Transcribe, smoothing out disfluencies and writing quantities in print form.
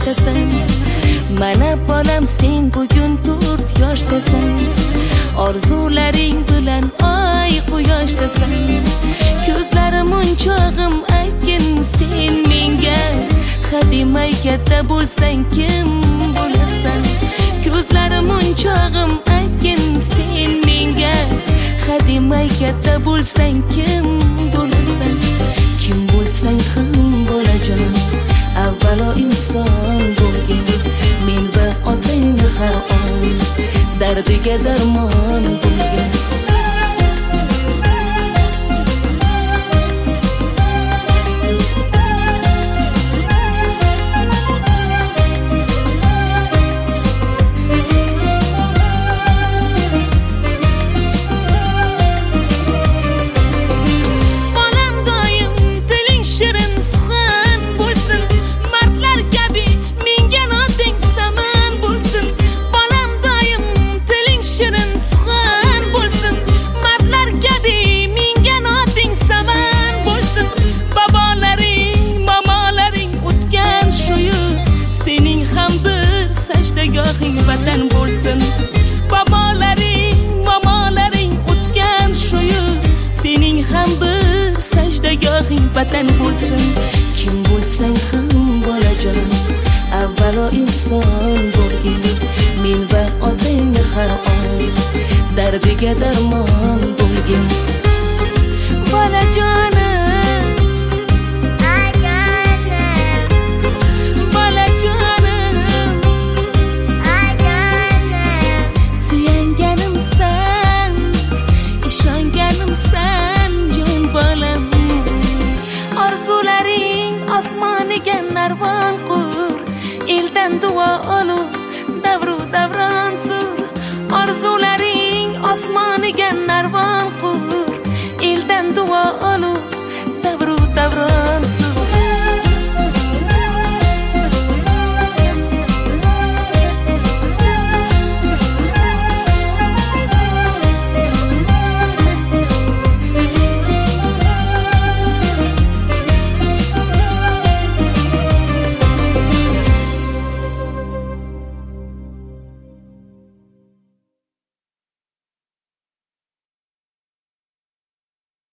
yoshdasan. Mana bolam sen bugun 4 yoshdasan. Orzularing bilan oy quyoshdasan. Ko'zlarim unchog'im aytgin sen menga, hademay katta bo'lsang kim bo'lasan? Ko'zlarim unchog'im aytgin sen menga, hademay katta bo'lsang kim bo'lasan? Kim bo'lsang ham bolajon, avvalo inson bo'lgin. Men va otangni har on dardiga darmon bo'lgin. Vatan bo'lsin. Babolaring, mamolaring o'tgan shuyu, sening ham bir sajdagohing vatan bo'lsin. Kim bo'lsang ham bolajon, avvalo inson bo'lgin. Men va otangni har on dardiga darmon bo'lgin. Bolajonim, osmoniga narvon qur, eldan duo olu, davru davron sur. Orzularing osmoniga narvon qur, eldan duo olu, davru davron sur.